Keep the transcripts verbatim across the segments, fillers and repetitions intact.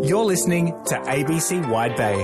You're listening to A B C Wide Bay.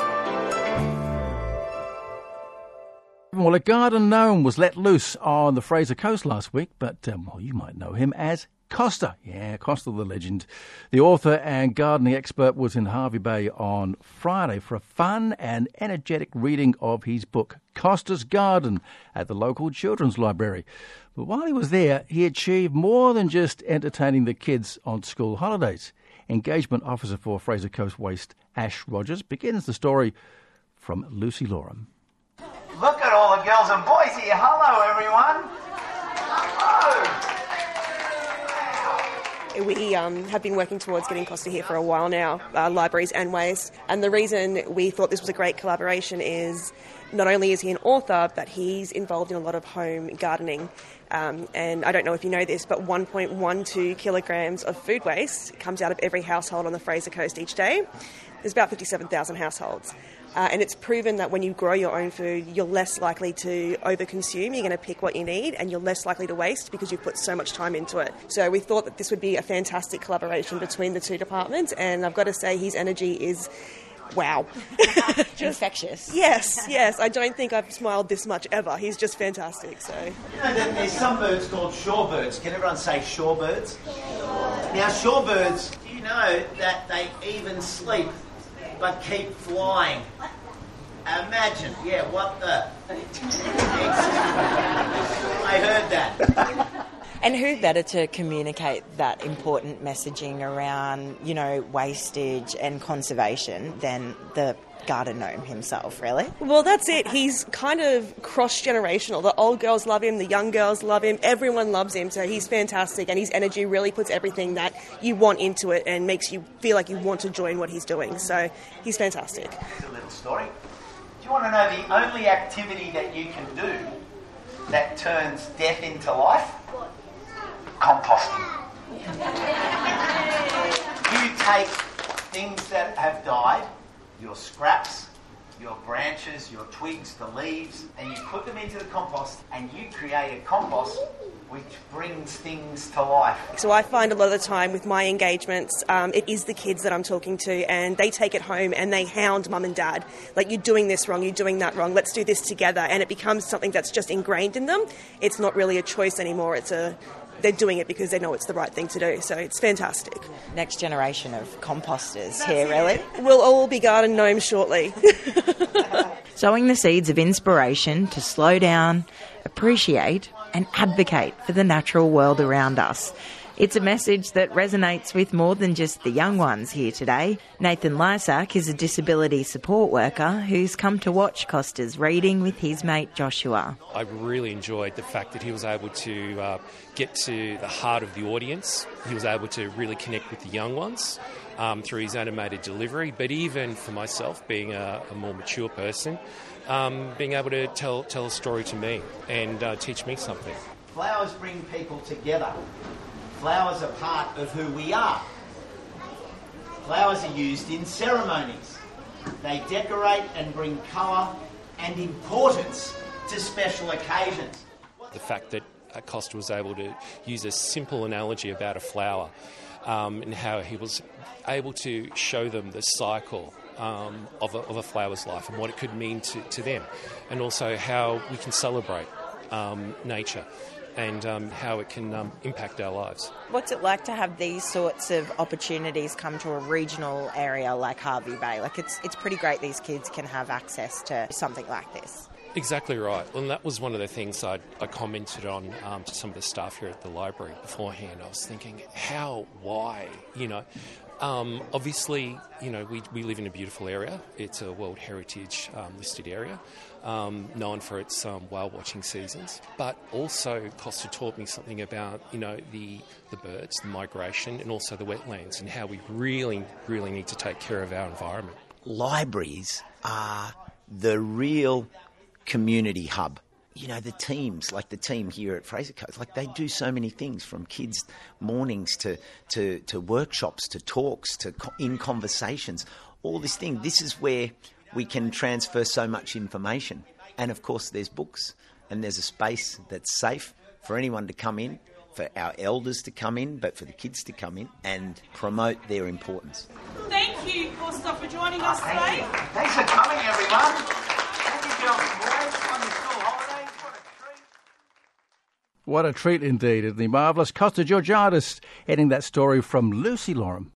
Well, a garden gnome was let loose on the Fraser Coast last week, but, um, well, you might know him as Costa. Yeah, Costa the legend. The author and gardening expert was in Hervey Bay on Friday for a fun and energetic reading of his book, Costa's Garden, at the local children's library. But while he was there, he achieved more than just entertaining the kids on school holidays. Engagement Officer for Fraser Coast Waste, Ash Rogers, begins the story from Lucy Loram. Look at all the girls and boys here. Hello, everyone. Hello. We um, have been working towards getting Costa here for a while now, uh, libraries and waste. And the reason we thought this was a great collaboration is not only is he an author, but he's involved in a lot of home gardening. Um, and I don't know if you know this, but one point one two kilograms of food waste comes out of every household on the Fraser Coast each day. There's about fifty-seven thousand households. Uh, and it's proven that when you grow your own food, you're less likely to overconsume. You're going to pick what you need, and you're less likely to waste because you've put so much time into it. So we thought that this would be a fantastic collaboration between the two departments, and I've got to say his energy is wow. Just infectious. Yes, yes. I don't think I've smiled this much ever. He's just fantastic. So You know, there- there's some birds called shorebirds. Can everyone say shorebirds? Now, shorebirds, do you know that they even sleep but keep flying? Imagine, yeah, what the... I heard that. And who better to communicate that important messaging around, you know, wastage and conservation than the garden gnome himself, really? Well, that's it. He's kind of cross-generational. The old girls love him, the young girls love him, everyone loves him, so he's fantastic, and his energy really puts everything that you want into it and makes you feel like you want to join what he's doing, so he's fantastic. Here's a little story. Do you want to know the only activity that you can do that turns death into life? Composting. You take things that have died, your scraps, your branches, your twigs, the leaves, and you put them into the compost, and you create a compost which brings things to life. So I find a lot of the time with my engagements, um, it is the kids that I'm talking to, and they take it home and they hound mum and dad. Like, you're doing this wrong, you're doing that wrong, let's do this together. And it becomes something that's just ingrained in them. It's not really a choice anymore. It's a They're doing it because they know it's the right thing to do. So it's fantastic. Next generation of composters here, really. We'll all be garden gnomes shortly. Sowing the seeds of inspiration to slow down, appreciate and advocate for the natural world around us. It's a message that resonates with more than just the young ones here today. Nathan Lysack is a disability support worker who's come to watch Costa's reading with his mate Joshua. I really enjoyed the fact that he was able to uh, get to the heart of the audience. He was able to really connect with the young ones um, through his animated delivery, but even for myself, being a, a more mature person, um, being able to tell, tell a story to me and uh, teach me something. Flowers bring people together. Flowers are part of who we are. Flowers are used in ceremonies. They decorate and bring colour and importance to special occasions. The fact that Costa was able to use a simple analogy about a flower um, and how he was able to show them the cycle um, of, a, of a flower's life and what it could mean to, to them, and also how we can celebrate um, nature and um, how it can um, impact our lives. What's it like to have these sorts of opportunities come to a regional area like Hervey Bay? Like, it's it's pretty great these kids can have access to something like this. Exactly right. Well, and that was one of the things I, I commented on um, to some of the staff here at the library beforehand. I was thinking, how, why, you know? Um, obviously, you know, we, we live in a beautiful area. It's a World Heritage um, listed area, um, known for its um, whale watching seasons. But also, Costa taught me something about, you know, the, the birds, the migration, and also the wetlands, and how we really, really need to take care of our environment. Libraries are the real community hub. You know, the teams, like the team here at Fraser Coast, like they do so many things, from kids' mornings to, to, to workshops, to talks, to co- in conversations, all this thing. This is where we can transfer so much information. And of course there's books, and there's a space that's safe for anyone to come in, for our elders to come in, but for the kids to come in and promote their importance. Thank Thank you, Costa, for joining us Thank today. you. Thanks for coming, everyone. Thank you, girls and boys, on your school holidays. What a treat. What a treat indeed. The marvellous Costa Georgiadis heading that story from Lucy Lorem.